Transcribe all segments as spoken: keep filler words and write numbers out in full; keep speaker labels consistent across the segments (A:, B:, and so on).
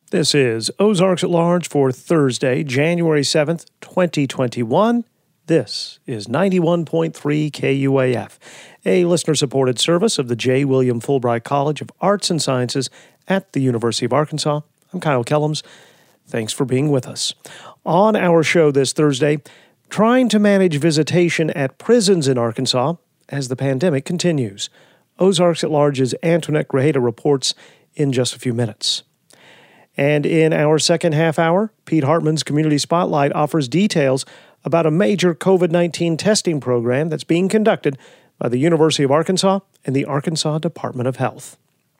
A: This is Ozarks at Large for Thursday, January seventh, twenty twenty-one. This is ninety-one point three K U A F, a listener-supported service of the J. William Fulbright College of Arts and Sciences at the University of Arkansas. I'm Kyle Kellums. Thanks for being with us. On our show this Thursday, trying to manage visitation at prisons in Arkansas as the pandemic continues. Ozarks at Large's Antoinette Grajeda reports in just a few minutes. And in our second half hour, Pete Hartman's Community Spotlight offers details about a major COVID nineteen testing program that's being conducted by the University of Arkansas and the Arkansas Department of Health.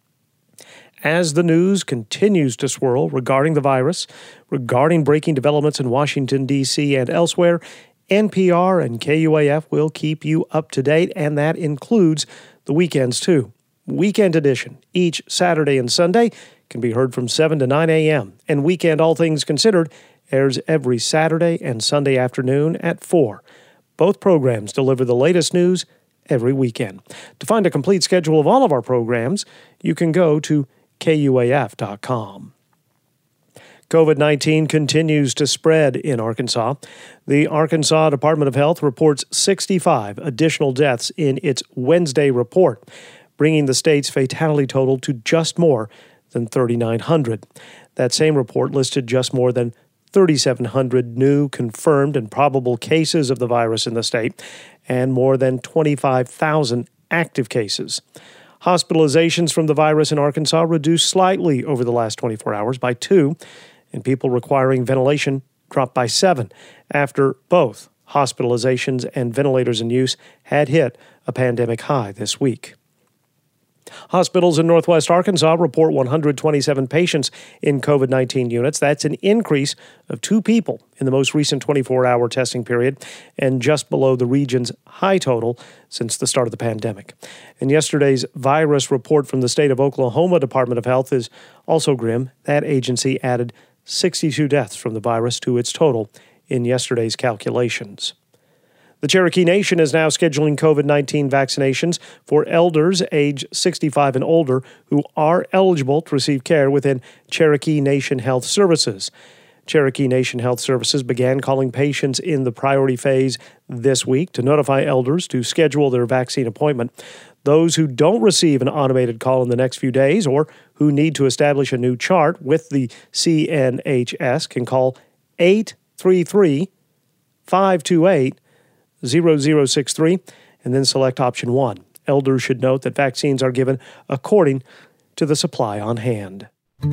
A: As the news continues to swirl regarding the virus, regarding breaking developments in Washington, D C and elsewhere, N P R and K U A F will keep you up to date, and that includes the weekends too. Weekend edition, each Saturday and Sunday, can be heard from seven to nine a.m., and Weekend All Things Considered airs every Saturday and Sunday afternoon at four. Both programs deliver the latest news every weekend. To find a complete schedule of all of our programs, you can go to K U A F dot com. COVID nineteen continues to spread in Arkansas. The Arkansas Department of Health reports sixty-five additional deaths in its Wednesday report, bringing the state's fatality total to just more than thirty-nine hundred. That same report listed just more than thirty-seven hundred new confirmed and probable cases of the virus in the state and more than twenty-five thousand active cases. Hospitalizations from the virus in Arkansas reduced slightly over the last twenty-four hours by two, and people requiring ventilation dropped by seven after both hospitalizations and ventilators in use had hit a pandemic high this week. Hospitals in Northwest Arkansas report one hundred twenty-seven patients in COVID nineteen units. That's an increase of two people in the most recent twenty-four hour testing period and just below the region's high total since the start of the pandemic. And yesterday's virus report from the state of Oklahoma Department of Health is also grim. That agency added sixty-two deaths from the virus to its total in yesterday's calculations. The Cherokee Nation is now scheduling COVID nineteen vaccinations for elders age sixty-five and older who are eligible to receive care within Cherokee Nation Health Services. Cherokee Nation Health Services began calling patients in the priority phase this week to notify elders to schedule their vaccine appointment. Those who don't receive an automated call in the next few days or who need to establish a new chart with the C N H S can call eight three three, five two eight, zero zero six three and then select option one. Elders should note that vaccines are given according to the supply on hand.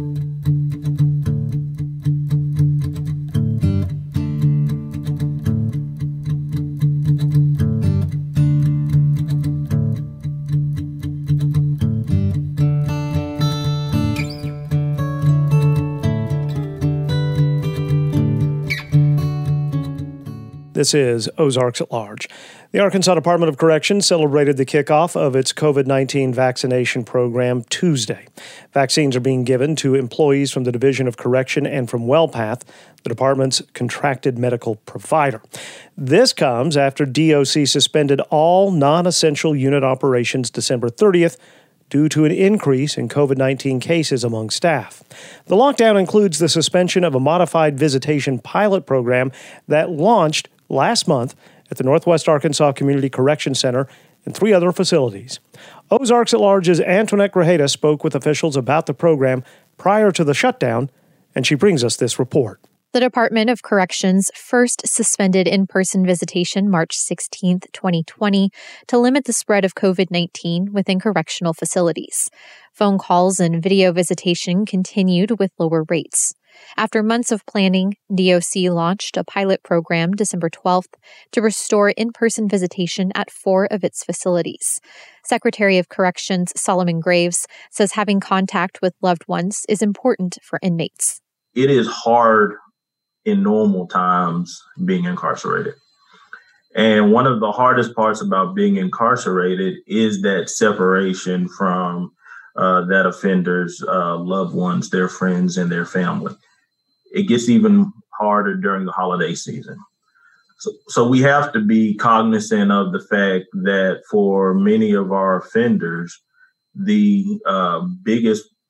A: This is Ozarks at Large. The Arkansas Department of Corrections celebrated the kickoff of its COVID nineteen vaccination program Tuesday. Vaccines are being given to employees from the Division of Correction and from WellPath, the department's contracted medical provider. This comes after D O C suspended all non-essential unit operations December thirtieth due to an increase in COVID nineteen cases among staff. The lockdown includes the suspension of a modified visitation pilot program that launched last month at the Northwest Arkansas Community Correction Center and three other facilities. Ozarks at Large's Antoinette Grajeda spoke with officials about the program prior to the shutdown, and she brings us this report.
B: The Department of Corrections first suspended in-person visitation March sixteenth, twenty twenty, to limit the spread of COVID nineteen within correctional facilities. Phone calls and video visitation continued with lower rates. After months of planning, D O C launched a pilot program December twelfth to restore in-person visitation at four of its facilities. Secretary of Corrections Solomon Graves says having contact with loved ones is important for inmates.
C: It is hard in normal times being incarcerated. And one of the hardest parts about being incarcerated is that separation from uh, that offender's uh, loved ones, their friends, and their family. It gets even harder during the holiday season. So, so we have to be cognizant of the fact that for many of our offenders, the uh, biggest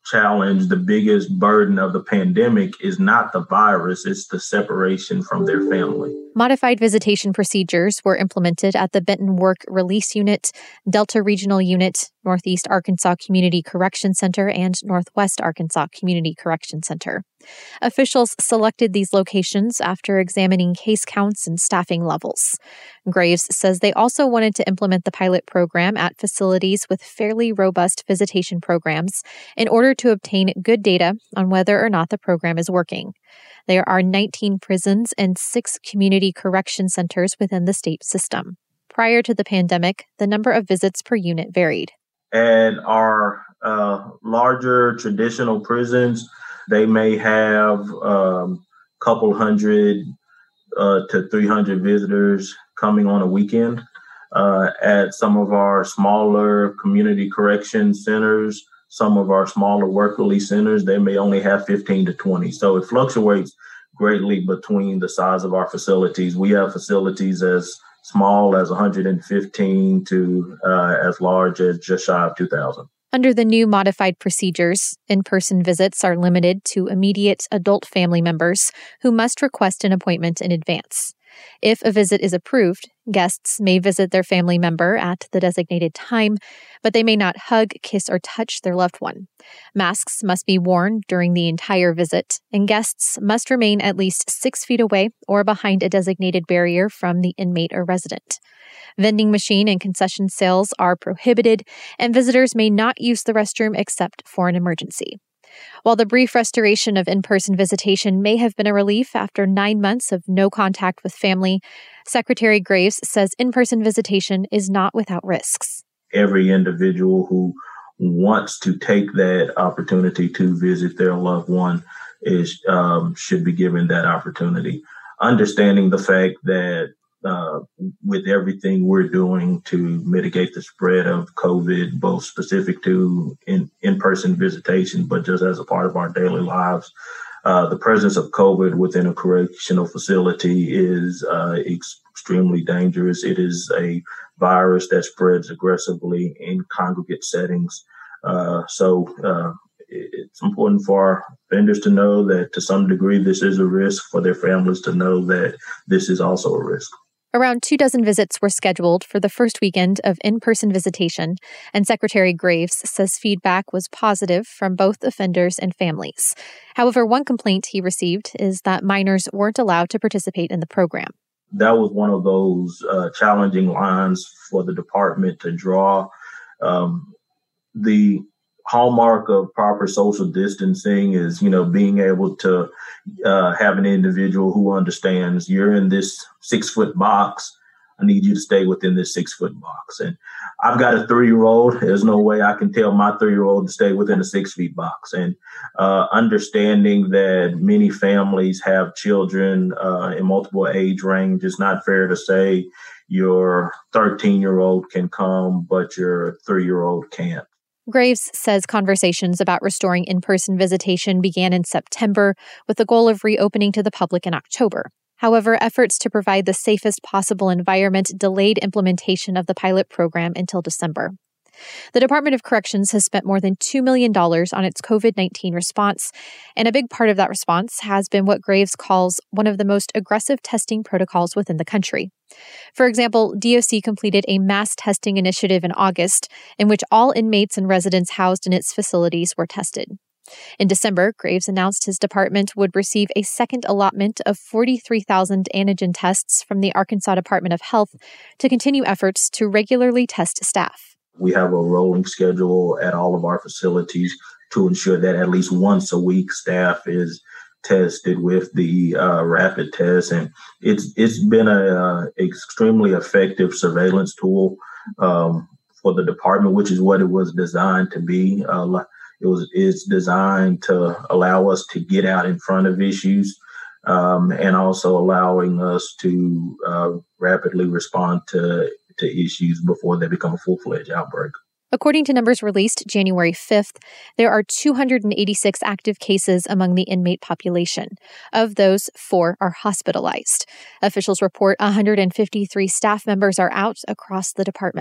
C: challenge, the biggest burden of the pandemic is not the virus, it's the separation from their family.
B: Modified visitation procedures were implemented at the Benton Work Release Unit, Delta Regional Unit, Northeast Arkansas Community Correction Center, and Northwest Arkansas Community Correction Center. Officials selected these locations after examining case counts and staffing levels. Graves says they also wanted to implement the pilot program at facilities with fairly robust visitation programs in order to obtain good data on whether or not the program is working. There are nineteen prisons and six community correction centers within the state system. Prior to the pandemic, the number of visits per unit varied.
C: At our uh, larger traditional prisons, they may have a um, couple hundred uh, to three hundred visitors coming on a weekend. Uh, at some of our smaller community correction centers, some of our smaller work release centers, they may only have fifteen to twenty. So it fluctuates greatly between the size of our facilities. We have facilities as small as one hundred fifteen to uh, as large as just shy of two thousand.
B: Under the new modified procedures, in-person visits are limited to immediate adult family members who must request an appointment in advance. If a visit is approved, guests may visit their family member at the designated time, but they may not hug, kiss, or touch their loved one. Masks must be worn during the entire visit, and guests must remain at least six feet away or behind a designated barrier from the inmate or resident. Vending machine and concession sales are prohibited, and visitors may not use the restroom except for an emergency. While the brief restoration of in-person visitation may have been a relief after nine months of no contact with family, Secretary Graves says in-person visitation is not without risks.
C: Every individual who wants to take that opportunity to visit their loved one is um, should be given that opportunity. Understanding the fact that Uh, with everything we're doing to mitigate the spread of COVID, both specific to in, in-person visitation, but just as a part of our daily lives, uh, the presence of COVID within a correctional facility is uh, extremely dangerous. It is a virus that spreads aggressively in congregate settings. Uh, so uh, it's important for our offenders to know that to some degree this is a risk, for their families to know that this is also a risk.
B: Around two dozen visits were scheduled for the first weekend of in-person visitation, and Secretary Graves says feedback was positive from both offenders and families. However, one complaint he received is that minors weren't allowed to participate in the program.
C: That was one of those uh, challenging lines for the department to draw. Um, the hallmark of proper social distancing is, you know, being able to uh, have an individual who understands you're in this six foot box. I need you to stay within this six foot box. And I've got a three year old. There's no way I can tell my three year old to stay within a six feet box. And uh, understanding that many families have children uh, in multiple age range, it's not fair to say your thirteen year old can come, but your three year old can't.
B: Graves says conversations about restoring in-person visitation began in September with the goal of reopening to the public in October. However, efforts to provide the safest possible environment delayed implementation of the pilot program until December. The Department of Corrections has spent more than two million dollars on its COVID nineteen response, and a big part of that response has been what Graves calls one of the most aggressive testing protocols within the country. For example, D O C completed a mass testing initiative in August in which all inmates and residents housed in its facilities were tested. In December, Graves announced his department would receive a second allotment of forty-three thousand antigen tests from the Arkansas Department of Health to continue efforts to regularly test staff.
C: We have a rolling schedule at all of our facilities to ensure that at least once a week staff is tested with the uh, rapid test. And it's it's been a uh, extremely effective surveillance tool um, for the department, which is what it was designed to be. Uh, it was it's designed to allow us to get out in front of issues um, and also allowing us to uh, rapidly respond to to issues before they become a full-fledged outbreak.
B: According to numbers released January fifth, there are two hundred eighty-six active cases among the inmate population. Of those, four are hospitalized. Officials report one hundred fifty-three staff members are out across the department.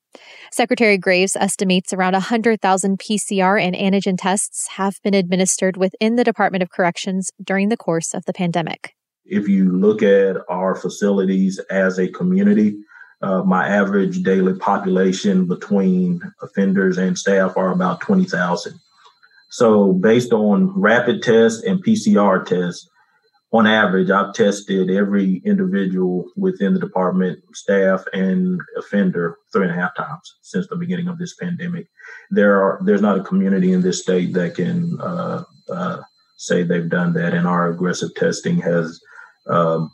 B: Secretary Graves estimates around one hundred thousand P C R and antigen tests have been administered within the Department of Corrections during the course of the pandemic.
C: If you look at our facilities as a community, uh, my average daily population between offenders and staff are about twenty thousand. So based on rapid tests and P C R tests, on average, I've tested every individual within the department, staff and offender three and a half times since the beginning of this pandemic. There are there's not a community in this state that can uh, uh, say they've done that, and our aggressive testing has um,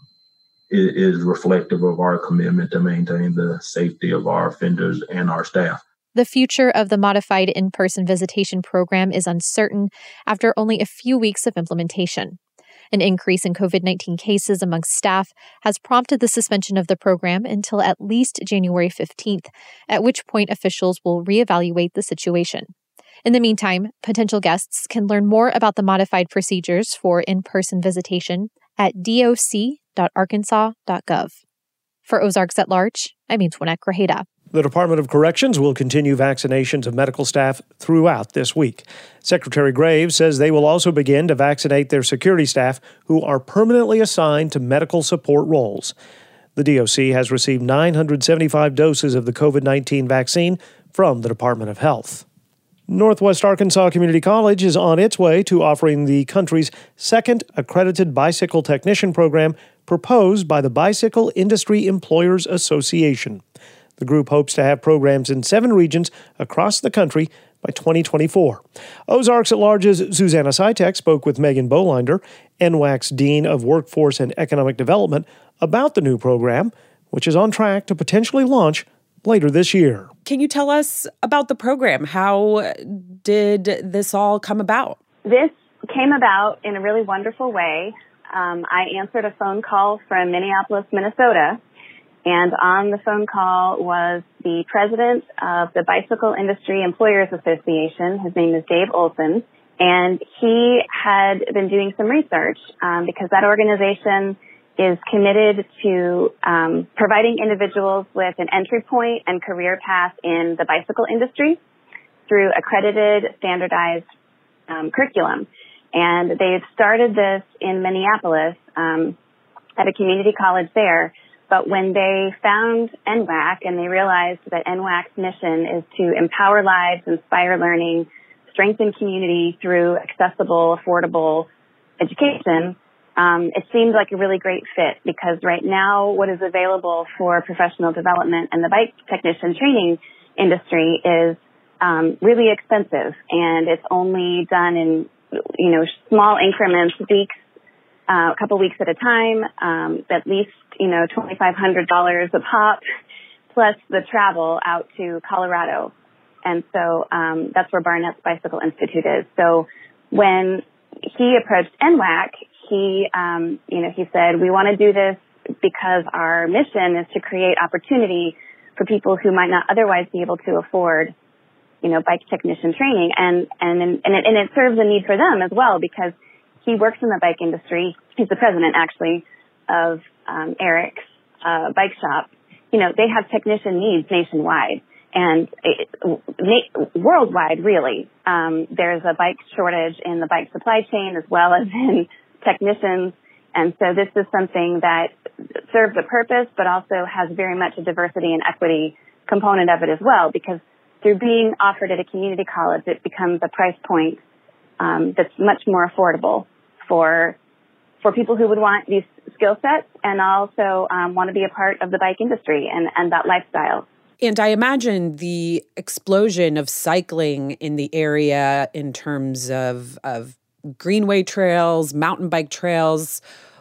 C: is reflective of our commitment to maintain the safety of our offenders and our staff.
B: The future of the modified in-person visitation program is uncertain after only a few weeks of implementation. An increase in COVID nineteen cases among staff has prompted the suspension of the program until at least January fifteenth, at which point officials will reevaluate the situation. In the meantime, potential guests can learn more about the modified procedures for in-person visitation at d o c dot arkansas dot gov. For Ozarks at Large, I'm Antoinette Grajeda.
A: The Department of Corrections will continue vaccinations of medical staff throughout this week. Secretary Graves says they will also begin to vaccinate their security staff who are permanently assigned to medical support roles. The D O C has received nine hundred seventy-five doses of the COVID nineteen vaccine from the Department of Health. Northwest Arkansas Community College is on its way to offering the country's second accredited bicycle technician program proposed by the Bicycle Industry Employers Association. The group hopes to have programs in seven regions across the country by twenty twenty-four. Ozarks at Large's Susanna Sitek spoke with Megan Bolinder, N W A C's Dean of Workforce and Economic Development, about the new program, which is on track to potentially launch later this year.
D: Can you tell us about the program? How did this all come about?
E: This came about in a really wonderful way. Um, I answered a phone call from Minneapolis, Minnesota, and on the phone call was the president of the Bicycle Industry Employers Association. His name is Dave Olson, and he had been doing some research um, because that organization is committed to um, providing individuals with an entry point and career path in the bicycle industry through accredited, standardized um, curriculum. And they've started this in Minneapolis um, at a community college there. But when they found N W A C and they realized that N W A C's mission is to empower lives, inspire learning, strengthen community through accessible, affordable education, um, it seemed like a really great fit because right now what is available for professional development and the bike technician training industry is um, really expensive, and it's only done in, you know, small increments, weeks, uh, a couple weeks at a time, um, at least, you know, twenty-five hundred dollars a pop, plus the travel out to Colorado. And so um, that's where Barnett's Bicycle Institute is. So when he approached N W A C, he, um, you know, he said, we want to do this because our mission is to create opportunity for people who might not otherwise be able to afford, you know, bike technician training. And, and, and it, and it serves a need for them as well because he works in the bike industry. He's the president, actually, of um, Eric's uh, bike shop. You know, they have technician needs nationwide and it, na- worldwide, really. Um, there's a bike shortage in the bike supply chain as well as in technicians. And so this is something that serves a purpose, but also has very much a diversity and equity component of it as well, because through being offered at a community college, it becomes a price point um, that's much more affordable for for people who would want these skill sets and also um, want to be a part of the bike industry and, and that lifestyle.
D: And I imagine the explosion of cycling in the area in terms of, of greenway trails, mountain bike trails,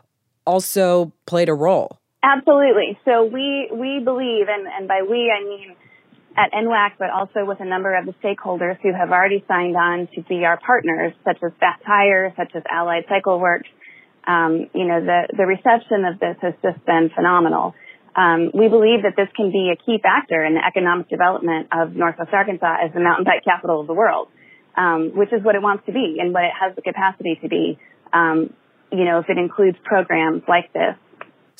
D: also played a role.
E: Absolutely. So we we believe, and, and by we I mean at N W A C, but also with a number of the stakeholders who have already signed on to be our partners, such as Fat Tire, such as Allied Cycle Works. Um, you know, the, the reception of this has just been phenomenal. Um, we believe that this can be a key factor in the economic development of Northwest Arkansas as the mountain bike capital of the world, um, which is what it wants to be and what it has the capacity to be, um, you know, if it includes programs like this.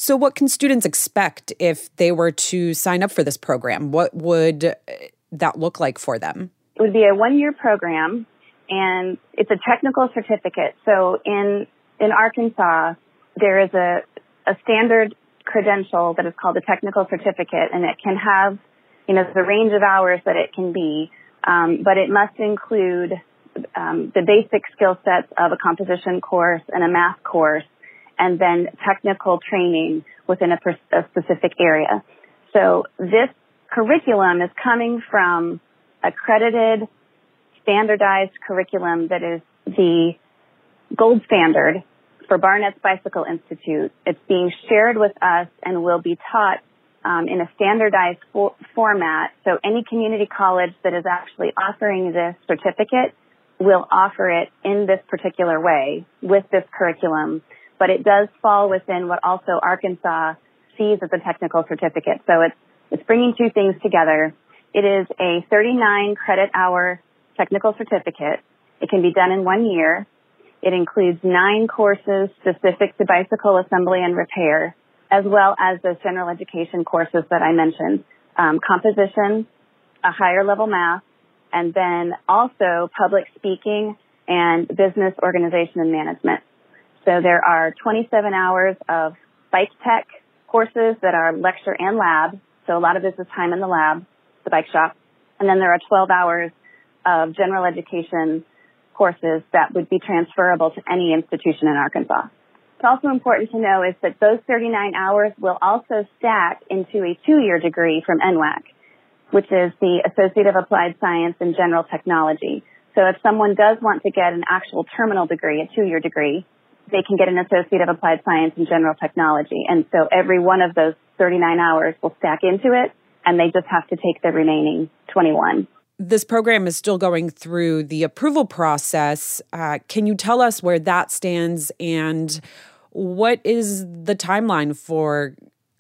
D: So what can students expect if they were to sign up for this program? What would that look like for them?
E: It would be a one-year program, and it's a technical certificate. So in in Arkansas, there is a, a standard credential that is called a technical certificate, and it can have, you know, the range of hours that it can be, um, but it must include um, the basic skill sets of a composition course and a math course, and then technical training within a, pers- a specific area. So this curriculum is coming from accredited, standardized curriculum that is the gold standard for Barnett's Bicycle Institute. It's being shared with us and will be taught um, in a standardized for- format. So any community college that is actually offering this certificate will offer it in this particular way with this curriculum. But it does fall within what also Arkansas sees as a technical certificate. So it's it's bringing two things together. It is a thirty-nine credit hour technical certificate. It can be done in one year. It includes nine courses specific to bicycle assembly and repair, as well as those general education courses that I mentioned, um, composition, a higher level math, and then also public speaking and business organization and management. So there are twenty-seven hours of bike tech courses that are lecture and lab. So a lot of this is time in the lab, the bike shop. And then there are twelve hours of general education courses that would be transferable to any institution in Arkansas. It's also important to know is that those thirty-nine hours will also stack into a two-year degree from N W A C, which is the Associate of Applied Science in General Technology. So if someone does want to get an actual terminal degree, a two-year degree, they can get an Associate of Applied Science in General Technology. And so every one of those thirty-nine hours will stack into it, and they just have to take the remaining twenty-one.
D: This program is still going through the approval process. Uh, can you tell us where that stands and what is the timeline for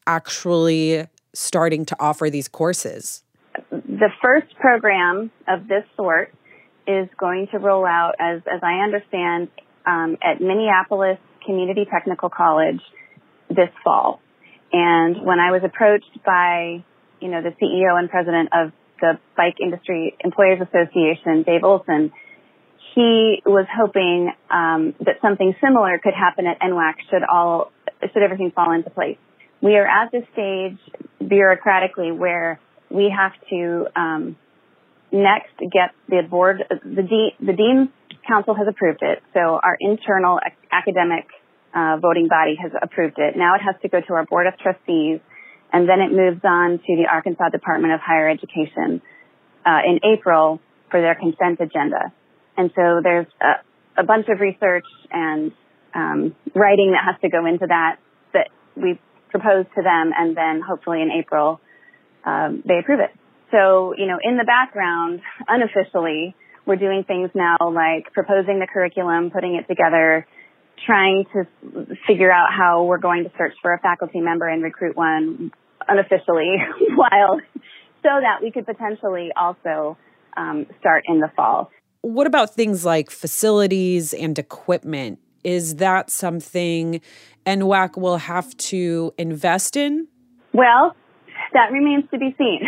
D: actually starting to offer these courses?
E: The first program of this sort is going to roll out, as, as I understand, um, at Minneapolis Community Technical College this fall. And when I was approached by, you know, the C E O and president of the Bike Industry Employers Association, Dave Olson, he was hoping um, that something similar could happen at N W A C should all should everything fall into place. We are at this stage bureaucratically where we have to um, next get the board, the dean, the dean's council has approved it, so our internal ac- academic uh, voting body has approved it. Now it has to go to our board of trustees, and then it moves on to the Arkansas Department of Higher Education uh, in April for their consent agenda. And so there's a, a bunch of research and um, writing that has to go into that that we propose to them, and then hopefully in April um, they approve it. So, you know, in the background, unofficially, we're doing things now like proposing the curriculum, putting it together, trying to figure out how we're going to search for a faculty member and recruit one unofficially while so that we could potentially also um, start in the fall.
D: What about things like facilities and equipment? Is that something N W A C will have to invest in?
E: Well, that remains to be seen.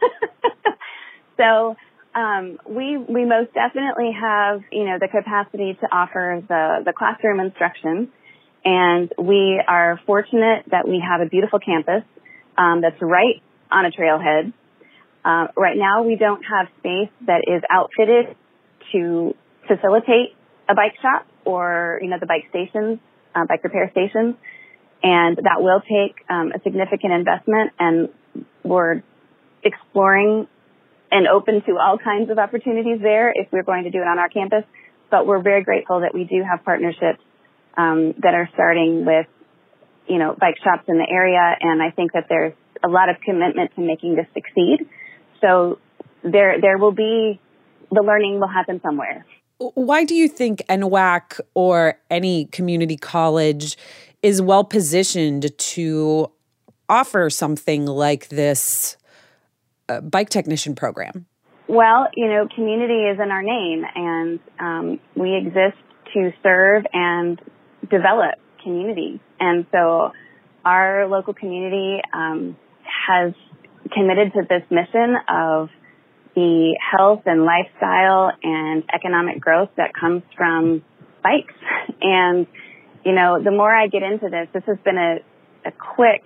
E: So um, we we most definitely have, you know, the capacity to offer the, the classroom instruction, and we are fortunate that we have a beautiful campus um, that's right on a trailhead. Uh, right now, we don't have space that is outfitted to facilitate a bike shop or, you know, the bike stations, uh, bike repair stations, and that will take um, a significant investment, and we're exploring and open to all kinds of opportunities there if we're going to do it on our campus. But we're very grateful that we do have partnerships um, that are starting with, you know, bike shops in the area, and I think that there's a lot of commitment to making this succeed. So there, there will be, the learning will happen somewhere.
D: Why do you think N W A C or any community college is well positioned to offer something like this uh, bike technician program?
E: Well, you know, community is in our name, and um, we exist to serve and develop community. And so our local community um, has committed to this mission of the health and lifestyle and economic growth that comes from bikes. And, you know, the more I get into this, this has been a, a quick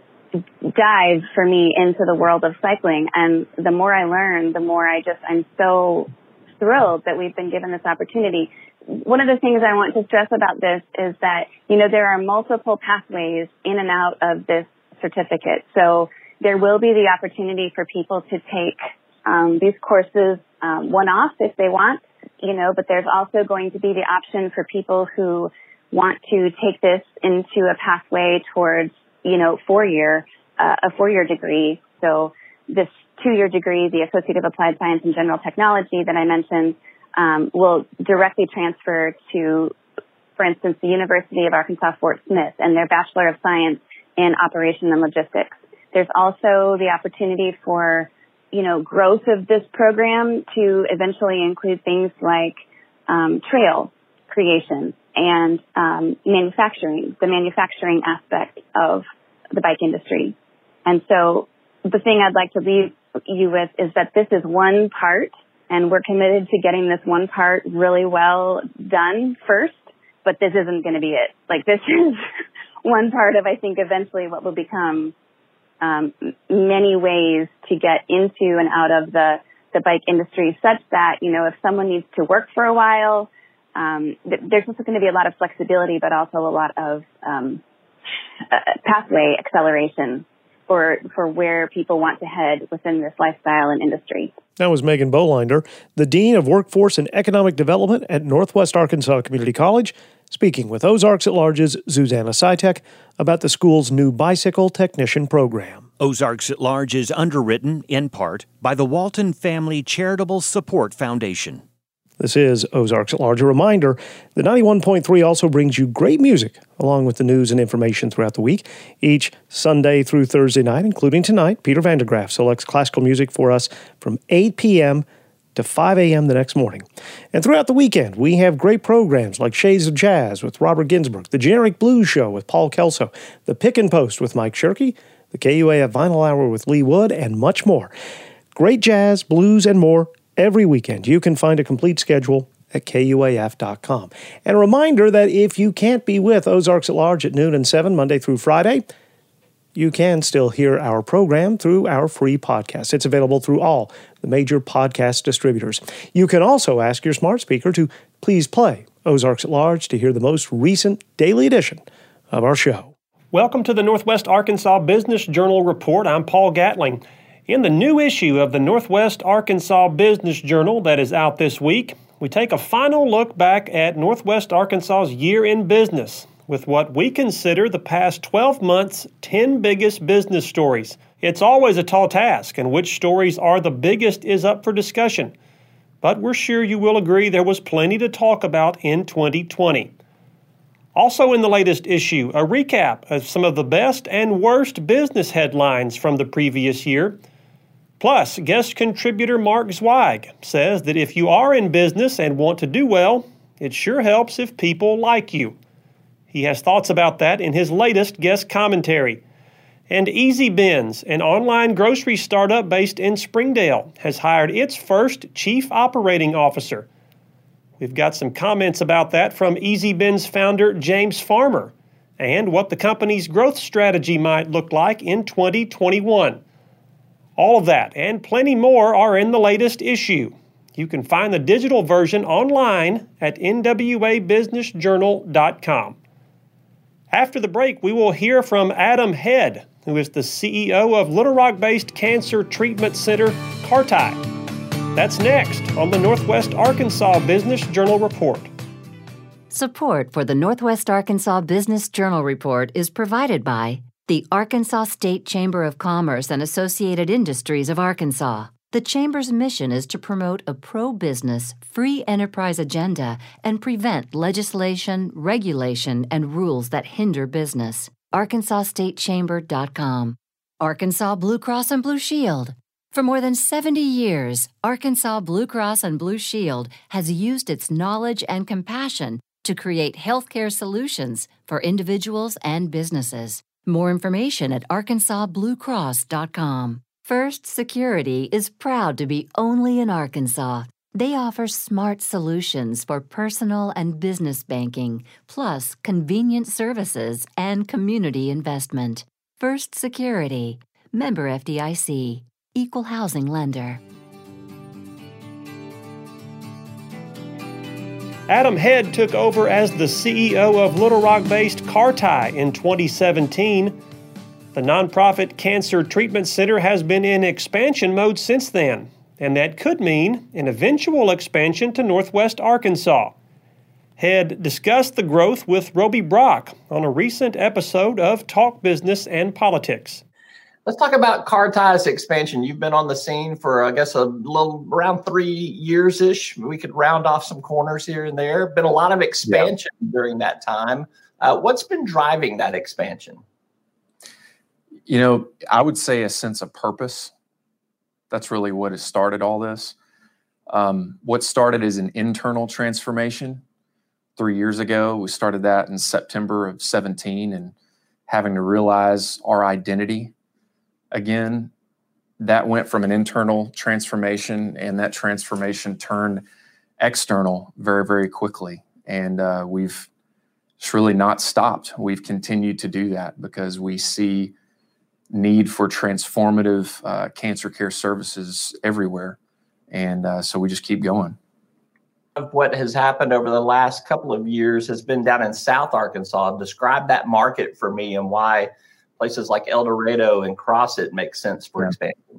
E: dive for me into the world of cycling. And the more I learn, the more I just, I'm so thrilled that we've been given this opportunity. One of the things I want to stress about this is that, you know, there are multiple pathways in and out of this certificate. So there will be the opportunity for people to take um, these courses um, one-off if they want, you know, but there's also going to be the option for people who want to take this into a pathway towards, you know, four-year, uh, a four-year degree. So this two-year degree, the Associate of Applied Science and General Technology that I mentioned, um, will directly transfer to, for instance, the University of Arkansas Fort Smith and their Bachelor of Science in Operation and Logistics. There's also the opportunity for, you know, growth of this program to eventually include things like um, trail creation and um, manufacturing, the manufacturing aspect of the bike industry. And so the thing I'd like to leave you with is that this is one part, and we're committed to getting this one part really well done first, but this isn't going to be it. Like, this is one part of, I think, eventually what will become um, many ways to get into and out of the, the bike industry, such that, you know, if someone needs to work for a while, um, th- there's just going to be a lot of flexibility, but also a lot of um, uh, pathway acceleration for for where people want to head within this lifestyle and industry.
A: That was Megan Bolinder, the Dean of Workforce and Economic Development at Northwest Arkansas Community College, speaking with Ozarks at Large's Susanna Sitek about the school's new bicycle technician program.
F: Ozarks at Large is underwritten, in part, by the Walton Family Charitable Support Foundation.
A: This is Ozarks at Large. A reminder, the ninety-one point three also brings you great music, along with the news and information throughout the week. Each Sunday through Thursday night, including tonight, Peter Vandergraaf selects classical music for us from eight p.m. to five a.m. the next morning. And throughout the weekend, we have great programs like Shades of Jazz with Robert Ginsburg, the Generic Blues Show with Paul Kelso, the Pick and Post with Mike Shirkey, the K U A F Vinyl Hour with Lee Wood, and much more. Great jazz, blues, and more every weekend. You can find a complete schedule at K U A F dot com. And a reminder that if you can't be with Ozarks at Large at noon and seven, Monday through Friday, you can still hear our program through our free podcast. It's available through all the major podcast distributors. You can also ask your smart speaker to please play Ozarks at Large to hear the most recent daily edition of our show.
G: Welcome to the Northwest Arkansas Business Journal Report. I'm Paul Gatling. In the new issue of the Northwest Arkansas Business Journal that is out this week, we take a final look back at Northwest Arkansas's year in business with what we consider the past twelve months' ten biggest business stories. It's always a tall task, and which stories are the biggest is up for discussion. But we're sure you will agree there was plenty to talk about in twenty twenty. Also in the latest issue, a recap of some of the best and worst business headlines from the previous year. Plus, guest contributor Mark Zweig says that if you are in business and want to do well, it sure helps if people like you. He has thoughts about that in his latest guest commentary. And Easy Bins, an online grocery startup based in Springdale, has hired its first chief operating officer. We've got some comments about that from Easy Bins founder James Farmer and what the company's growth strategy might look like in twenty twenty-one. All of that and plenty more are in the latest issue. You can find the digital version online at N W A business journal dot com. After the break, we will hear from Adam Head, who is the C E O of Little Rock-based cancer treatment center, Carti. That's next on the Northwest Arkansas Business Journal Report.
H: Support for the Northwest Arkansas Business Journal Report is provided by the Arkansas State Chamber of Commerce and Associated Industries of Arkansas. The Chamber's mission is to promote a pro-business, free enterprise agenda and prevent legislation, regulation, and rules that hinder business. arkansas state chamber dot com. Arkansas Blue Cross and Blue Shield. For more than seventy years, Arkansas Blue Cross and Blue Shield has used its knowledge and compassion to create healthcare solutions for individuals and businesses. More information at arkansas blue cross dot com. First Security is proud to be only in Arkansas. They offer smart solutions for personal and business banking, plus convenient services and community investment. First Security, member F D I C, equal housing lender.
G: Adam Head took over as the C E O of Little Rock-based Carti in twenty seventeen. The nonprofit Cancer Treatment Center has been in expansion mode since then, and that could mean an eventual expansion to Northwest Arkansas. Head discussed the growth with Roby Brock on a recent episode of Talk Business and Politics.
I: Let's talk about Carti's expansion. You've been on the scene for, I guess, a little around three years-ish. We could round off some corners here and there. Been a lot of expansion yeah. during that time. Uh, what's been driving that expansion?
J: You know, I would say a sense of purpose. That's really what has started all this. Um, what started as an internal transformation three years ago, we started that in September of seventeen, and having to realize our identity again, that went from an internal transformation, and that transformation turned external very, very quickly. And uh, we've just really not stopped. We've continued to do that because we see need for transformative uh, cancer care services everywhere. And uh, so we just keep going.
I: What has happened over the last couple of years has been down in South Arkansas. Describe that market for me and why places like El Dorado and Crossett make sense for yeah. expansion.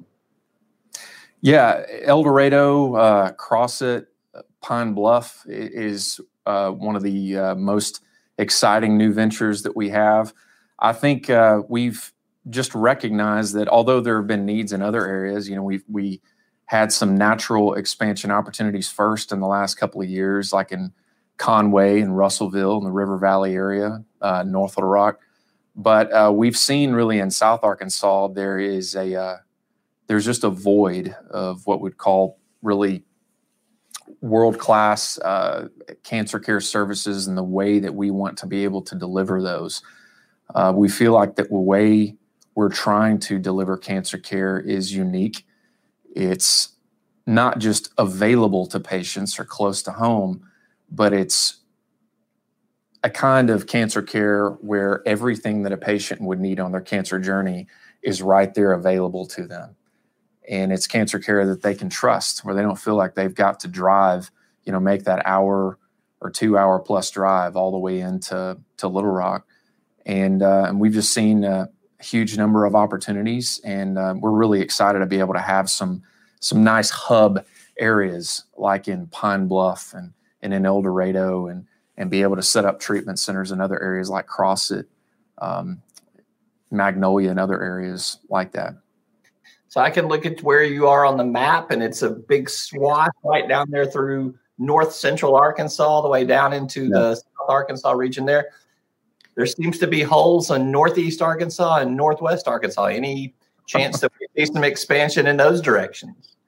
J: Yeah, El Dorado, uh, Crossett, Pine Bluff is uh, one of the uh, most exciting new ventures that we have. I think uh, we've just recognized that although there have been needs in other areas, you know, we've we had some natural expansion opportunities first in the last couple of years, like in Conway and Russellville in the River Valley area, uh, North Little Rock. But uh, we've seen really in South Arkansas, there is a, uh, there's just a void of what we'd call really world-class uh, cancer care services and the way that we want to be able to deliver those. Uh, we feel like that the way we're trying to deliver cancer care is unique. It's not just available to patients or close to home, but it's a kind of cancer care where everything that a patient would need on their cancer journey is right there available to them. And it's cancer care that they can trust, where they don't feel like they've got to drive, you know, make that hour or two hour plus drive all the way into to Little Rock. And, uh, and we've just seen a huge number of opportunities, and uh, we're really excited to be able to have some some nice hub areas like in Pine Bluff and, and in El Dorado, and and be able to set up treatment centers in other areas like Crossett, um, Magnolia, and other areas like that.
I: So I can look at where you are on the map, and it's a big swath right down there through north central Arkansas, all the way down into yeah. the South Arkansas region there. There seems to be holes in northeast Arkansas and northwest Arkansas. Any chance that we see some expansion in those directions?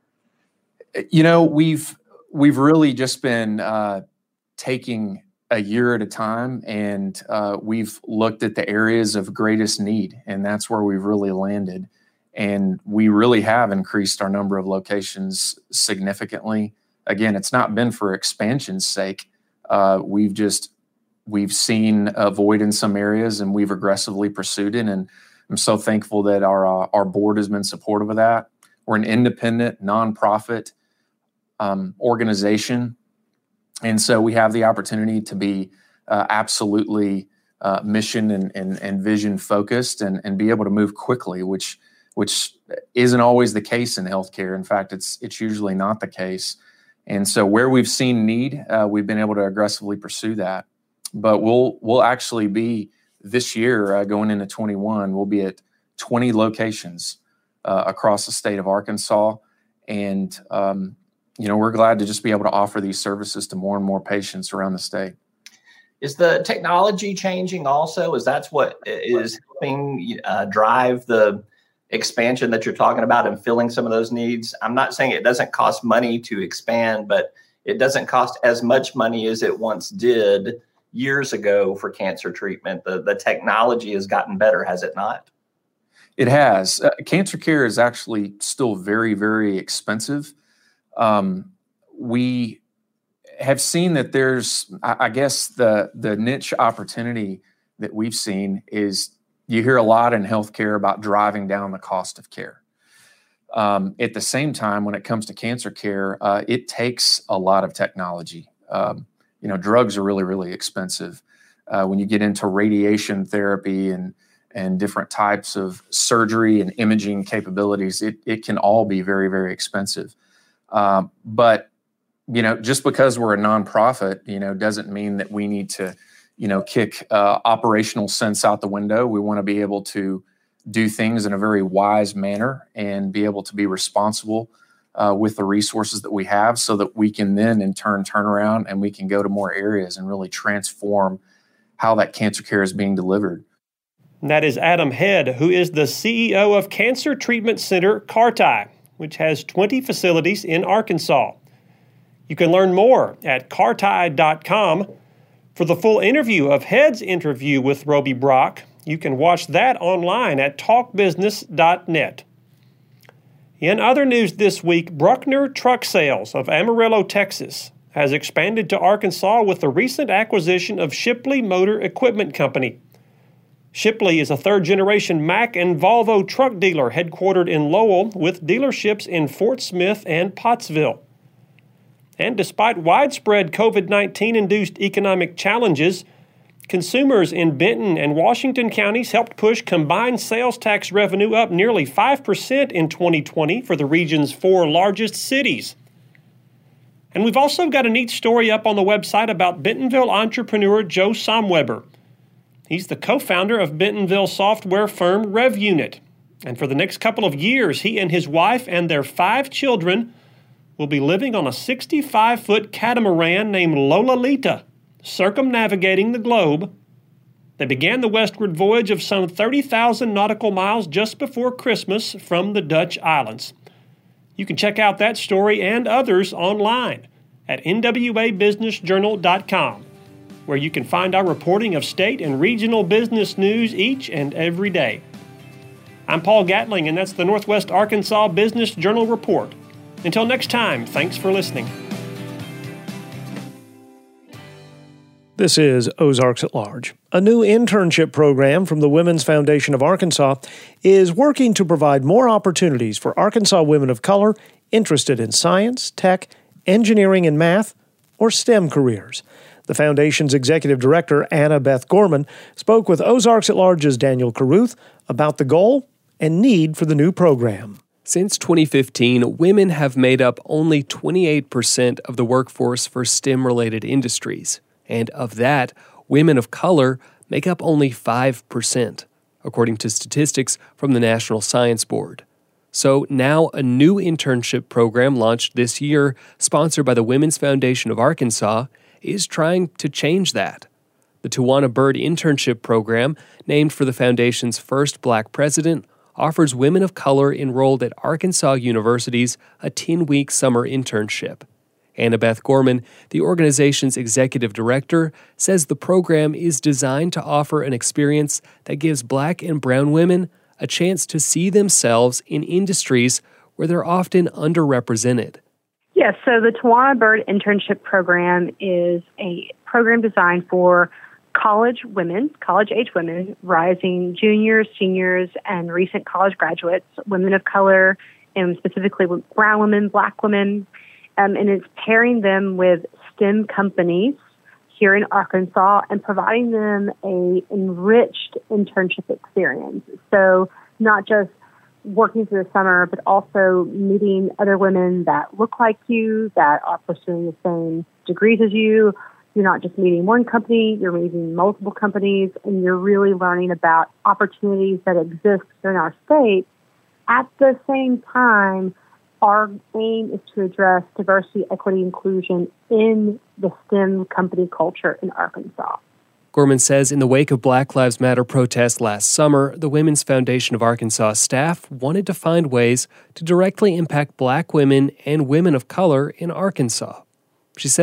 J: You know, we've we've really just been uh, taking a year at a time, and uh, we've looked at the areas of greatest need, and that's where we've really landed. And we really have increased our number of locations significantly. Again, it's not been for expansion's sake. Uh, we've just we've seen a void in some areas, and we've aggressively pursued it. And I'm so thankful that our uh, our board has been supportive of that. We're an independent, nonprofit um, organization, and so we have the opportunity to be uh, absolutely uh, mission and, and, and vision focused, and, and be able to move quickly, which which isn't always the case in healthcare. In fact, it's it's usually not the case. And so where we've seen need, uh, we've been able to aggressively pursue that. But we'll we'll actually be this year uh, going into twenty-one, we'll be at twenty locations uh, across the state of Arkansas. And, um, you know, we're glad to just be able to offer these services to more and more patients around the state.
I: Is the technology changing also? Is that's what is helping uh, drive the expansion that you're talking about and filling some of those needs? I'm not saying it doesn't cost money to expand, but it doesn't cost as much money as it once did years ago for cancer treatment. The, the technology has gotten better, has it not?
J: It has. Uh, cancer care is actually still very, very expensive. Um, we have seen that there's, I, I guess, the the niche opportunity that we've seen is you hear a lot in healthcare about driving down the cost of care. Um, at the same time, when it comes to cancer care, uh, it takes a lot of technology. Um, you know, drugs are really, really expensive. Uh, when you get into radiation therapy and and different types of surgery and imaging capabilities, it it can all be very, very expensive. Um, but, you know, just because we're a nonprofit, you know, doesn't mean that we need to, you know, kick uh, operational sense out the window. We want to be able to do things in a very wise manner and be able to be responsible uh, with the resources that we have so that we can then in turn turn around and we can go to more areas and really transform how that cancer care is being delivered.
G: And that is Adam Head, who is the C E O of Cancer Treatment Center CARTI, which has twenty facilities in Arkansas. You can learn more at carti dot com. For the full interview of Head's interview with Roby Brock, you can watch that online at talk business dot net. In other news this week, Bruckner Truck Sales of Amarillo, Texas, has expanded to Arkansas with the recent acquisition of Shipley Motor Equipment Company. Shipley is a third-generation Mack and Volvo truck dealer headquartered in Lowell with dealerships in Fort Smith and Pottsville. And despite widespread covid nineteen-induced economic challenges, consumers in Benton and Washington counties helped push combined sales tax revenue up nearly five percent in twenty twenty for the region's four largest cities. And we've also got a neat story up on the website about Bentonville entrepreneur Joe Somweber. He's the co-founder of Bentonville software firm RevUnit. And for the next couple of years, he and his wife and their five children will be living on a sixty-five foot catamaran named Lolalita, circumnavigating the globe. They began the westward voyage of some thirty thousand nautical miles just before Christmas from the Dutch islands. You can check out that story and others online at N W A business journal dot com, where you can find our reporting of state and regional business news each and every day. I'm Paul Gatling, and that's the Northwest Arkansas Business Journal Report. Until next time, thanks for listening.
A: This is Ozarks at Large. A new internship program from the Women's Foundation of Arkansas is working to provide more opportunities for Arkansas women of color interested in science, tech, engineering, and math, or STEM careers. The Foundation's executive director, Anna Beth Gorman, spoke with Ozarks at Large's Daniel Caruth about the goal and need for the new program.
K: Since twenty fifteen, women have made up only twenty-eight percent of the workforce for STEM-related industries. And of that, women of color make up only five percent, according to statistics from the National Science Board. So now a new internship program launched this year, sponsored by the Women's Foundation of Arkansas, is trying to change that. The Tawana Bird Internship Program, named for the Foundation's first black president, offers women of color enrolled at Arkansas universities a ten-week summer internship. Anna Beth Gorman, the organization's executive director, says the program is designed to offer an experience that gives black and brown women a chance to see themselves in industries where they're often underrepresented.
L: Yes, so the Tawana Bird Internship Program is a program designed for college women, college-age women, rising juniors, seniors, and recent college graduates, women of color, and specifically brown women, black women. Um, and it's pairing them with STEM companies here in Arkansas and providing them a enriched internship experience. So not just working through the summer, but also meeting other women that look like you, that are pursuing the same degrees as you. You're not just meeting one company, you're meeting multiple companies, and you're really learning about opportunities that exist in our state. At the same time, our aim is to address diversity, equity, inclusion in the STEM company culture in Arkansas.
K: Gorman says in the wake of Black Lives Matter protests last summer, the Women's Foundation of Arkansas staff wanted to find ways to directly impact black women and women of color in Arkansas. She says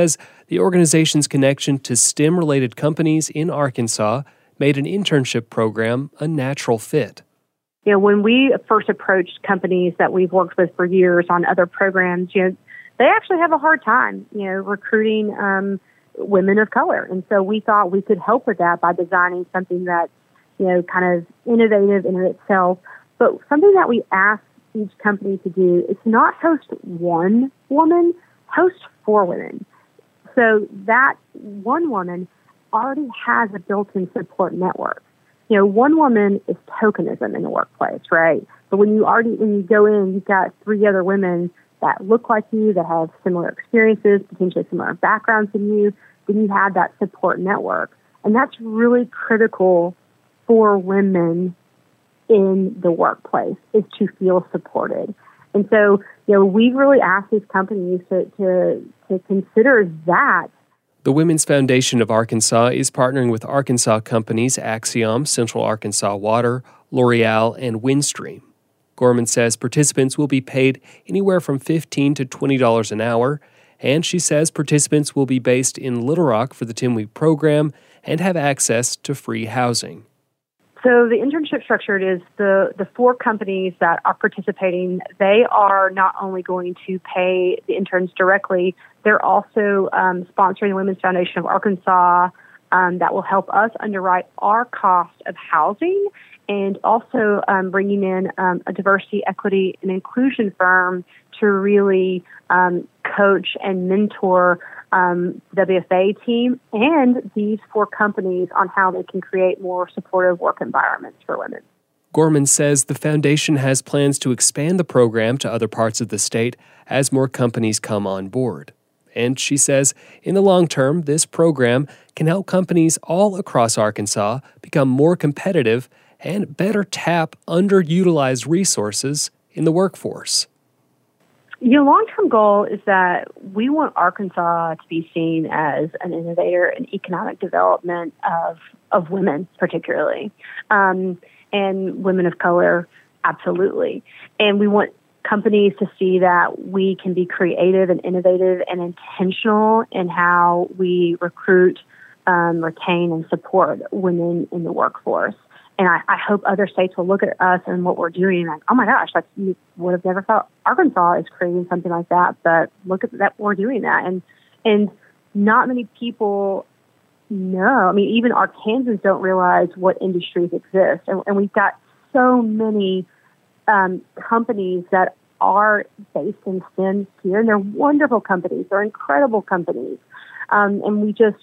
K: the organization's connection to STEM-related companies in Arkansas made an internship program a natural fit.
L: You know, when we first approached companies that we've worked with for years on other programs, you know, they actually have a hard time, you know, recruiting um, women of color. And so we thought we could help with that by designing something that's, you know, kind of innovative in itself, but something that we ask each company to do is not host one woman, host four women. So that one woman already has a built-in support network. You know, one woman is tokenism in the workplace, right? But when you already, when you go in, you've got three other women that look like you, that have similar experiences, potentially similar backgrounds than you, then you have that support network. And that's really critical for women in the workplace, is to feel supported. And so, you know, we really asked these companies to, to, to consider that.
K: The Women's Foundation of Arkansas is partnering with Arkansas companies Axiom, Central Arkansas Water, L'Oreal, and Windstream. Gorman says participants will be paid anywhere from fifteen dollars to twenty dollars an hour, and she says participants will be based in Little Rock for the ten-week program and have access to free housing.
L: So the internship structure is the, the four companies that are participating, they are not only going to pay the interns directly, they're also um, sponsoring the Women's Foundation of Arkansas um, that will help us underwrite our cost of housing, and also um, bringing in um, a diversity, equity, and inclusion firm to really um, coach and mentor um, the W F A team and these four companies on how they can create more supportive work environments for women.
K: Gorman says the foundation has plans to expand the program to other parts of the state as more companies come on board. And she says, in the long term, this program can help companies all across Arkansas become more competitive and better tap underutilized resources in the workforce.
L: Your long-term goal is that we want Arkansas to be seen as an innovator in economic development of of women, particularly, um, and women of color, absolutely. And we want companies to see that we can be creative and innovative and intentional in how we recruit, um, retain, and support women in the workforce. And I, I hope other states will look at us and what we're doing and like, oh my gosh, like you would have never thought Arkansas is creating something like that, but look at that, we're doing that. And and not many people know. I mean, even Arkansans don't realize what industries exist. And, and we've got so many um, companies that are based in STEM here, and they're wonderful companies. They're incredible companies. Um, and we just,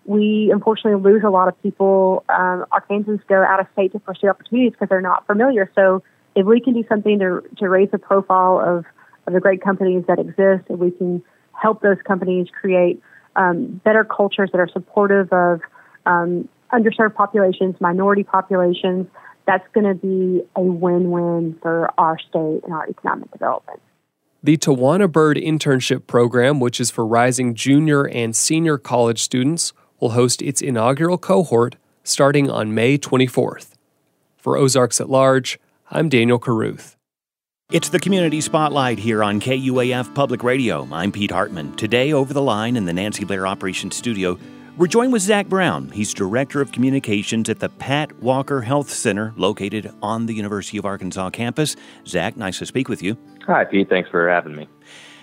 L: we unfortunately lose a lot of people. Um, Arkansans go out of state to pursue opportunities because they're not familiar. So if we can do something to to raise the profile of, of the great companies that exist, if we can help those companies create um, better cultures that are supportive of um, underserved populations, minority populations, that's going to be a win-win for our state and our economic development.
K: The Tawana Bird Internship Program, which is for rising junior and senior college students, will host its inaugural cohort starting on May twenty-fourth. For Ozarks at Large, I'm Daniel Carruth.
F: It's the Community Spotlight here on K U A F Public Radio. I'm Pete Hartman. Today, over the line in the Nancy Blair Operations Studio, we're joined with Zach Brown. He's Director of Communications at the Pat Walker Health Center, located on the University of Arkansas campus. Zach, nice to speak with you.
M: Hi, Pete. Thanks for having me.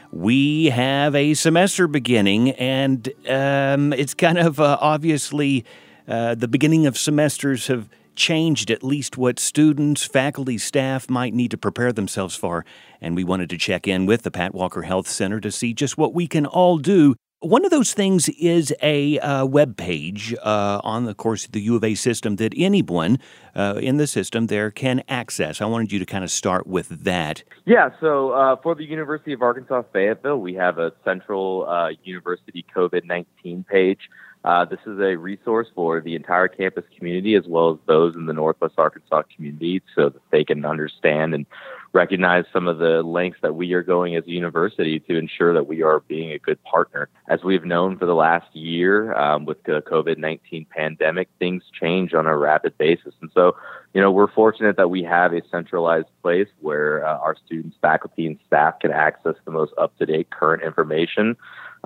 F: We have a semester beginning, and um, it's kind of uh, obviously uh, the beginning of semesters have changed at least what students, faculty, staff might need to prepare themselves for. And we wanted to check in with the Pat Walker Health Center to see just what we can all do. One of those things is a uh, web page uh, on, of course, the U of A system that anyone uh, in the system there can access. I wanted you to kind of start with that.
M: Yeah, so uh, for the University of Arkansas Fayetteville, we have a central uh, university COVID nineteen page. Uh, this is a resource for the entire campus community as well as those in the Northwest Arkansas community so that they can understand and recognize some of the lengths that we are going as a university to ensure that we are being a good partner. As we've known for the last year um, with the COVID nineteen pandemic, things change on a rapid basis. And so, you know, we're fortunate that we have a centralized place where uh, our students, faculty, and staff can access the most up-to-date current information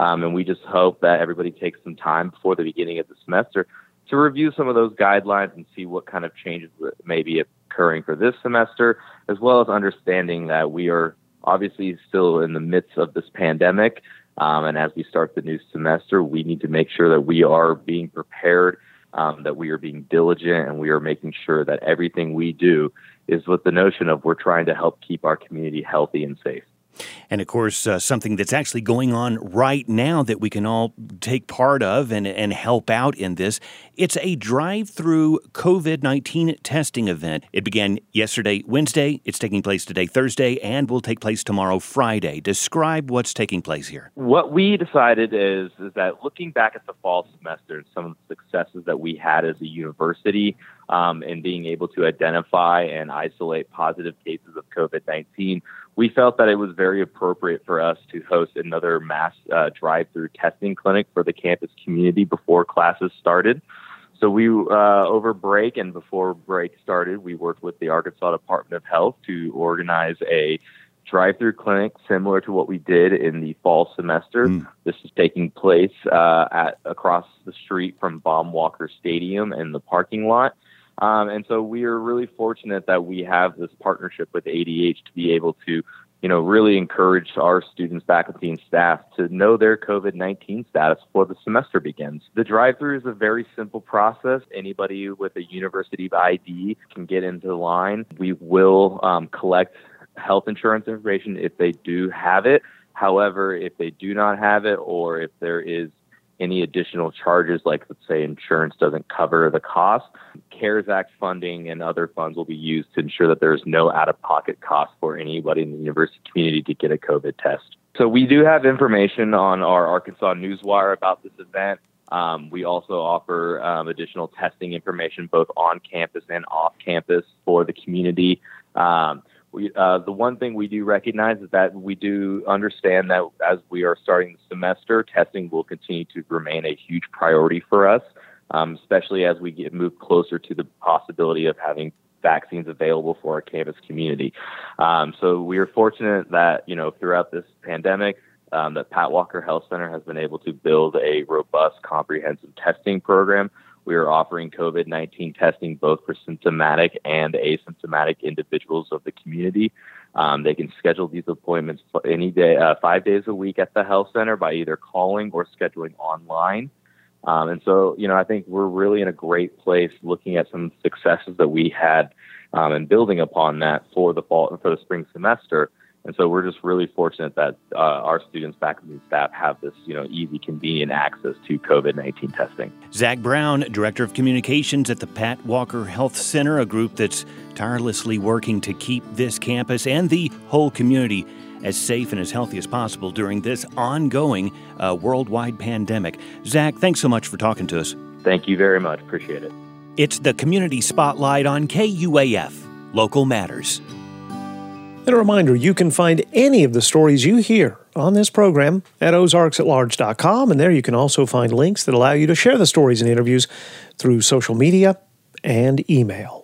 M: Um, and we just hope that everybody takes some time before the beginning of the semester to review some of those guidelines and see what kind of changes may be occurring for this semester, as well as understanding that we are obviously still in the midst of this pandemic. Um, and as we start the new semester, we need to make sure that we are being prepared, um, that we are being diligent, and we are making sure that everything we do is with the notion of we're trying to help keep our community healthy and safe.
F: And, of course, uh, something that's actually going on right now that we can all take part of and, and help out in this. It's a drive-through COVID nineteen testing event. It began yesterday, Wednesday. It's taking place today, Thursday, and will take place tomorrow, Friday. Describe what's taking place here.
M: What we decided is, is that looking back at the fall semester and some of the successes that we had as a university um, in being able to identify and isolate positive cases of COVID nineteen, we felt that it was very appropriate for us to host another mass uh, drive-through testing clinic for the campus community before classes started. So we, uh, over break and before break started, we worked with the Arkansas Department of Health to organize a drive-through clinic similar to what we did in the fall semester. Mm. This is taking place uh, at across the street from Baum Walker Stadium in the parking lot. Um, and so we are really fortunate that we have this partnership with A D H to be able to, you know, really encourage our students, faculty, and staff to know their COVID nineteen status before the semester begins. The drive-through is a very simple process. Anybody with a university I D can get into the line. We will um, collect health insurance information if they do have it. However, if they do not have it, or if there is any additional charges, like let's say insurance doesn't cover the cost, CARES Act funding and other funds will be used to ensure that there's no out-of-pocket cost for anybody in the university community to get a COVID test. So we do have information on our Arkansas Newswire about this event. Um, we also offer um, additional testing information both on campus and off campus for the community. Um, We, uh, the one thing we do recognize is that we do understand that as we are starting the semester, testing will continue to remain a huge priority for us, um, especially as we get move closer to the possibility of having vaccines available for our campus community. Um, so we are fortunate that, you know, throughout this pandemic, um, that Pat Walker Health Center has been able to build a robust, comprehensive testing program. We are offering COVID nineteen testing both for symptomatic and asymptomatic individuals of the community. Um, they can schedule these appointments any day, uh, five days a week at the health center by either calling or scheduling online. Um, and so, you know, I think we're really in a great place looking at some successes that we had um, and building upon that for the fall, for the spring semester. And so we're just really fortunate that uh, our students, faculty, and staff have this, you know, easy, convenient access to COVID nineteen testing.
F: Zach Brown, Director of Communications at the Pat Walker Health Center, a group that's tirelessly working to keep this campus and the whole community as safe and as healthy as possible during this ongoing uh, worldwide pandemic. Zach, thanks so much for talking to us.
M: Thank you very much. Appreciate it.
F: It's the Community Spotlight on K U A F, Local Matters.
A: And a reminder, you can find any of the stories you hear on this program at ozarks at large dot com, and there you can also find links that allow you to share the stories and interviews through social media and email.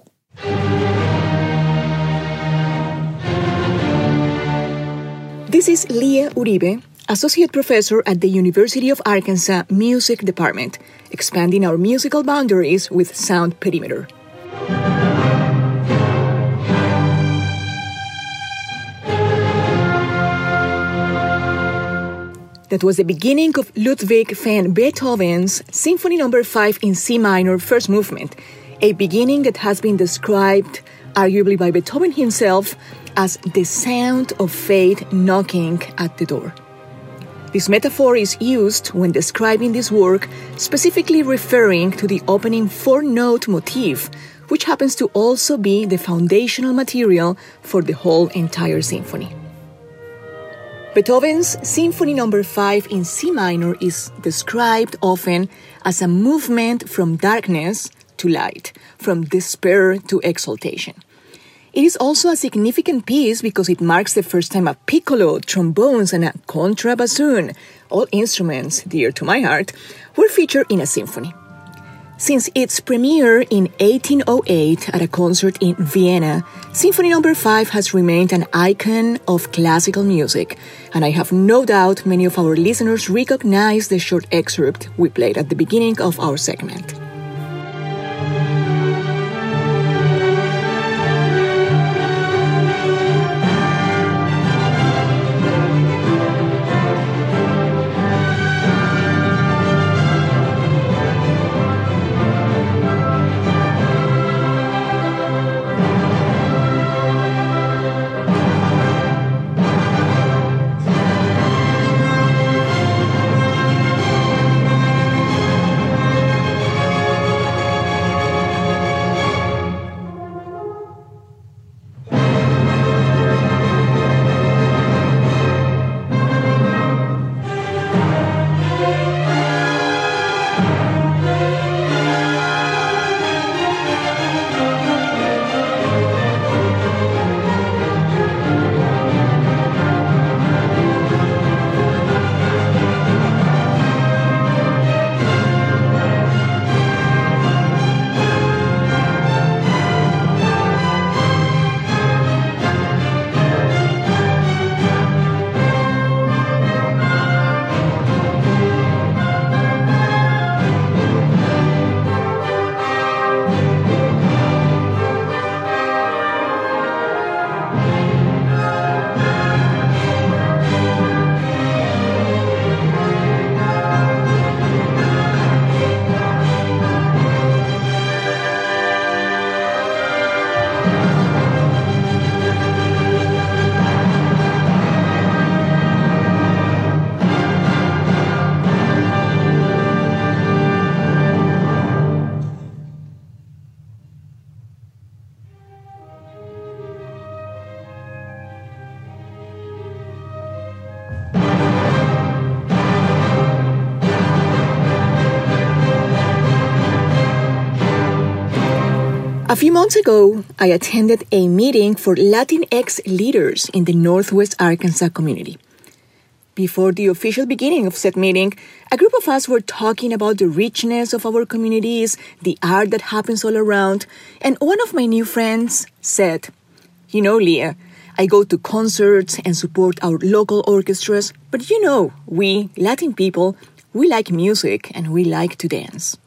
N: This is Leah Uribe, Associate Professor at the University of Arkansas Music Department, expanding our musical boundaries with Sound Perimeter. That was the beginning of Ludwig van Beethoven's Symphony Number five in C minor first movement, a beginning that has been described, arguably by Beethoven himself, as the sound of fate knocking at the door. This metaphor is used when describing this work, specifically referring to the opening four-note motif, which happens to also be the foundational material for the whole entire symphony. Beethoven's Symphony Number five in C minor is described often as a movement from darkness to light, from despair to exaltation. It is also a significant piece because it marks the first time a piccolo, trombones, and a contrabassoon, all instruments dear to my heart, were featured in a symphony. Since its premiere in eighteen oh eight at a concert in Vienna, Symphony number five has remained an icon of classical music, and I have no doubt many of our listeners recognize the short excerpt we played at the beginning of our segment. A few months ago, I attended a meeting for Latinx leaders in the Northwest Arkansas community. Before the official beginning of said meeting, a group of us were talking about the richness of our communities, the art that happens all around, and one of my new friends said, "You know, Leah, I go to concerts and support our local orchestras, but you know, we, Latin people, we like music and we like to dance."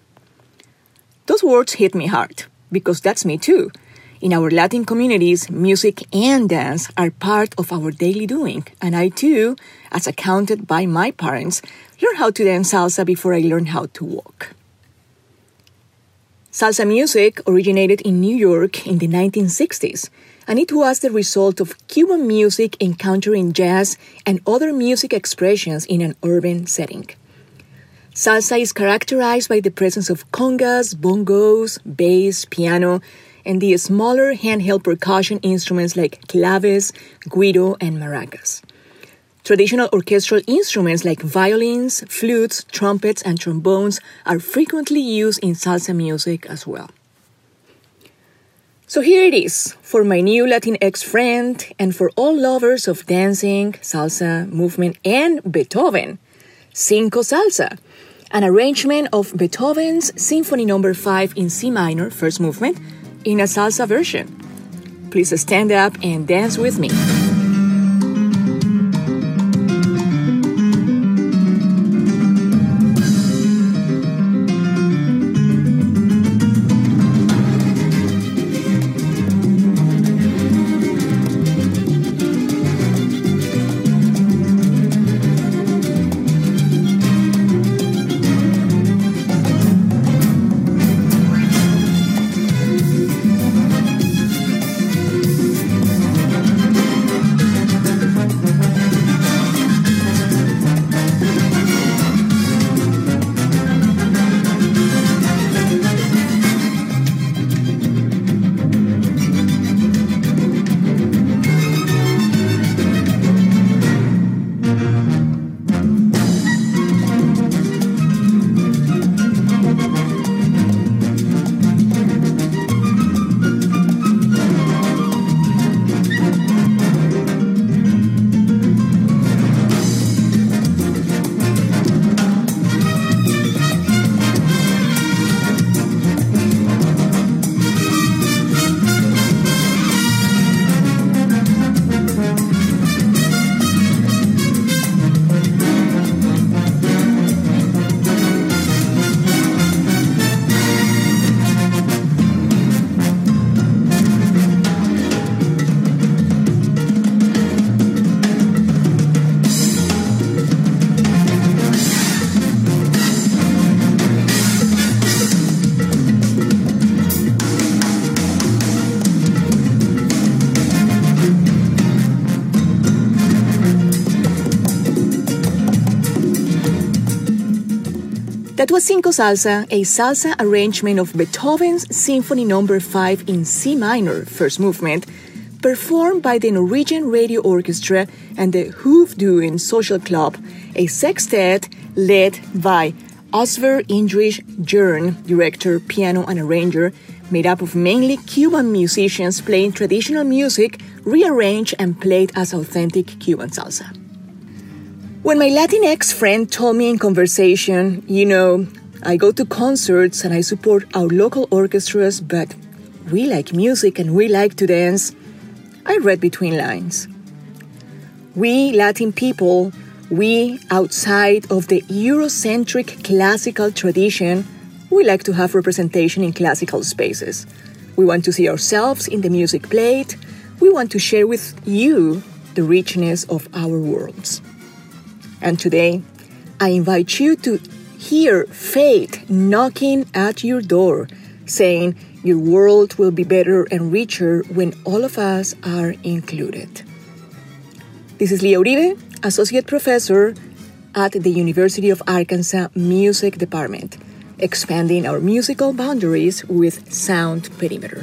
N: Those words hit me hard, because that's me too. In our Latin communities, music and dance are part of our daily doing, and I too, as accounted by my parents, learned how to dance salsa before I learned how to walk. Salsa music originated in New York in the nineteen sixties, and it was the result of Cuban music encountering jazz and other music expressions in an urban setting. Salsa is characterized by the presence of congas, bongos, bass, piano, and the smaller handheld percussion instruments like claves, guiro, and maracas. Traditional orchestral instruments like violins, flutes, trumpets, and trombones are frequently used in salsa music as well. So here it is, for my new Latinx friend and for all lovers of dancing, salsa, movement, and Beethoven, Cinco Salsa, an arrangement of Beethoven's Symphony number five in C minor, first movement, in a salsa version. Please stand up and dance with me. That was Cinco Salsa, a salsa arrangement of Beethoven's Symphony Number five in C minor, first movement, performed by the Norwegian Radio Orchestra and the Hoofduen Social Club, a sextet led by Osver Indrich Jern, director, piano, and arranger, made up of mainly Cuban musicians playing traditional music, rearranged and played as authentic Cuban salsa. When my Latinx friend told me in conversation, you know, I go to concerts and I support our local orchestras, but we like music and we like to dance, I read between lines. We Latin people, we outside of the Eurocentric classical tradition, we like to have representation in classical spaces. We want to see ourselves in the music played. We want to share with you the richness of our worlds. And today, I invite you to hear fate knocking at your door, saying your world will be better and richer when all of us are included. This is Leah Uribe, Associate Professor at the University of Arkansas Music Department, expanding our musical boundaries with Sound Perimeter.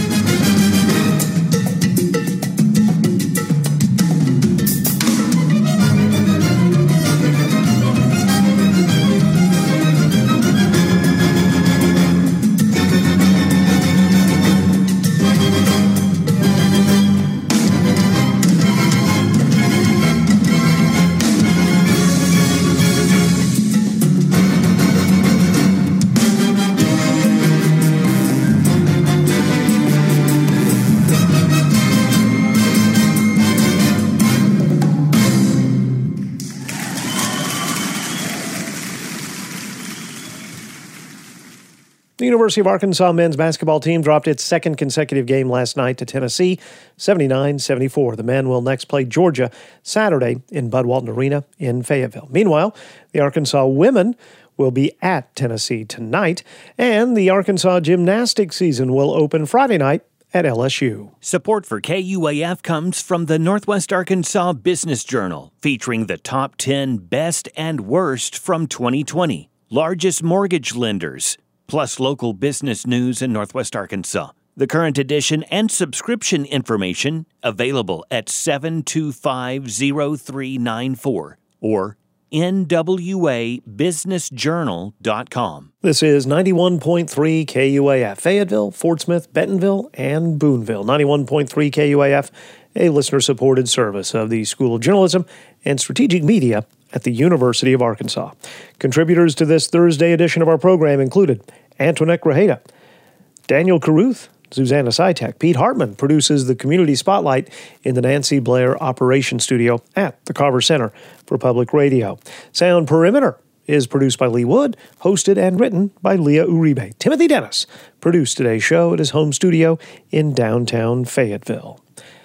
A: The University of Arkansas men's basketball team dropped its second consecutive game last night to Tennessee, seventy-nine seventy-four. The men will next play Georgia Saturday in Bud Walton Arena in Fayetteville. Meanwhile, the Arkansas women will be at Tennessee tonight, and the Arkansas gymnastics season will open Friday night at L S U.
F: Support for K U A F comes from the Northwest Arkansas Business Journal, featuring the top ten best and worst from twenty twenty. Largest mortgage lenders, plus local business news in Northwest Arkansas. The current edition and subscription information available at seven two five zero three nine four or N W A business journal dot com.
A: This is ninety-one point three K U A F, Fayetteville, Fort Smith, Bentonville, and Boonville. ninety-one point three K U A F, a listener-supported service of the School of Journalism and Strategic Media at the University of Arkansas. Contributors to this Thursday edition of our program included Antoinette Grajeda, Daniel Caruth, Susanna Sitek. Pete Hartman produces the Community Spotlight in the Nancy Blair Operations Studio at the Carver Center for Public Radio. Sound Perimeter is produced by Lee Wood, hosted and written by Leah Uribe. Timothy Dennis produced today's show at his home studio in downtown Fayetteville.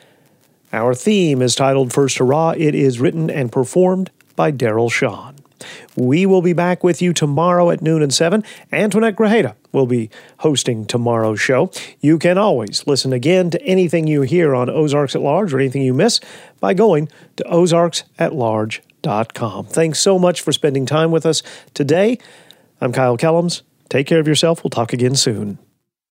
A: Our theme is titled First Hurrah. It is written and performed by Daryl Shawn. We will be back with you tomorrow at noon and seven. Antoinette Grajeda will be hosting tomorrow's show. You can always listen again to anything you hear on Ozarks at Large or anything you miss by going to ozarks at large dot com. Thanks so much for spending time with us today. I'm Kyle Kellums. Take care of yourself. We'll talk again soon.